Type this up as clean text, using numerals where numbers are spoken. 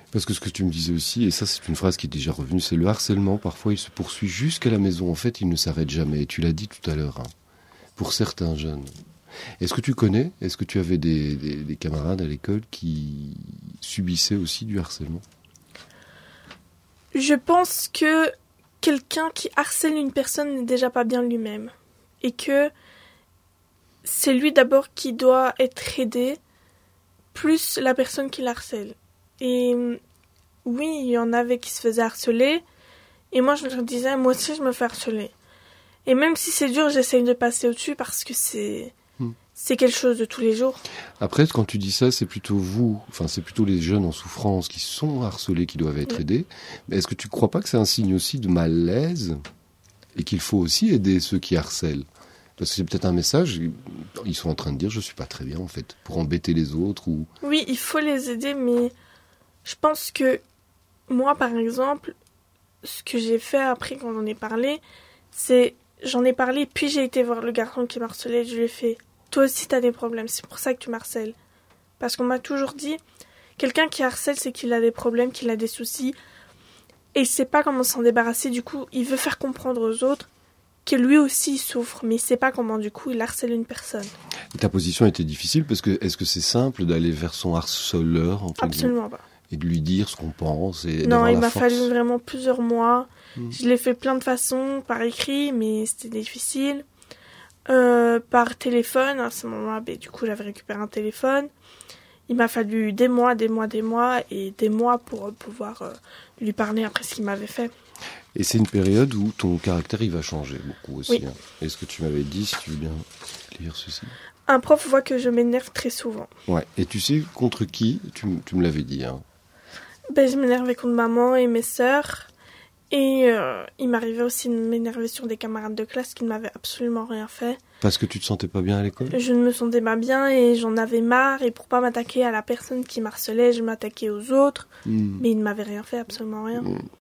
Parce que ce que tu me disais aussi, et ça c'est une phrase qui est déjà revenue, c'est le harcèlement. Parfois il se poursuit jusqu'à la maison. En fait, il ne s'arrête jamais. Et tu l'as dit tout à l'heure, hein, pour certains jeunes. Est-ce que tu avais des camarades à l'école qui subissaient aussi du harcèlement ? Je pense que quelqu'un qui harcèle une personne n'est déjà pas bien lui-même. Et que c'est lui d'abord qui doit être aidé, plus la personne qui l'harcèle. Et oui, il y en avait qui se faisaient harceler. Et moi, je leur disais, moi aussi, je me fais harceler. Et même si c'est dur, j'essaye de passer au-dessus parce que c'est quelque chose de tous les jours. Après, quand tu dis ça, c'est plutôt c'est plutôt les jeunes en souffrance qui sont harcelés qui doivent être aidés. Mais est-ce que tu ne crois pas que c'est un signe aussi de malaise et qu'il faut aussi aider ceux qui harcèlent ? Parce que c'est peut-être un message, ils sont en train de dire « je suis pas très bien en fait », pour embêter les autres ou... Oui, il faut les aider, mais je pense que moi, par exemple, ce que j'ai fait après quand j'en ai parlé, c'est j'en ai parlé, puis j'ai été voir le garçon qui m'harcelait, je lui ai fait « toi aussi t'as des problèmes, c'est pour ça que tu m'harcèles ». Parce qu'on m'a toujours dit, quelqu'un qui harcèle, c'est qu'il a des problèmes, qu'il a des soucis, et il sait pas comment s'en débarrasser, du coup, il veut faire comprendre aux autres que lui aussi il souffre, mais il sait pas comment, du coup, il harcèle une personne. Et ta position était difficile, parce que est-ce que c'est simple d'aller vers son harceleur entre Absolument guillemets, pas. et de lui dire ce qu'on pense et Non, d'avoir il la m'a force. fallu vraiment plusieurs mois. Je l'ai fait plein de façons, par écrit, mais c'était difficile. Par téléphone, à ce moment-là, du coup, j'avais récupéré un téléphone. Il m'a fallu des mois et des mois pour pouvoir lui parler après ce qu'il m'avait fait. Et c'est une période où ton caractère il va changer beaucoup aussi. Oui. Hein. Et ce que tu m'avais dit, si tu veux bien lire ceci. Un prof voit que je m'énerve très souvent. Ouais. Et tu sais contre qui tu me l'avais dit. Hein. Je m'énervais contre maman et mes sœurs. Et il m'arrivait aussi de m'énerver sur des camarades de classe qui ne m'avaient absolument rien fait. Parce que tu te sentais pas bien à l'école ? Je ne me sentais pas bien et j'en avais marre. Et pour pas m'attaquer à la personne qui m'harcelait, je m'attaquais aux autres. Mais ils ne m'avaient rien fait, absolument rien.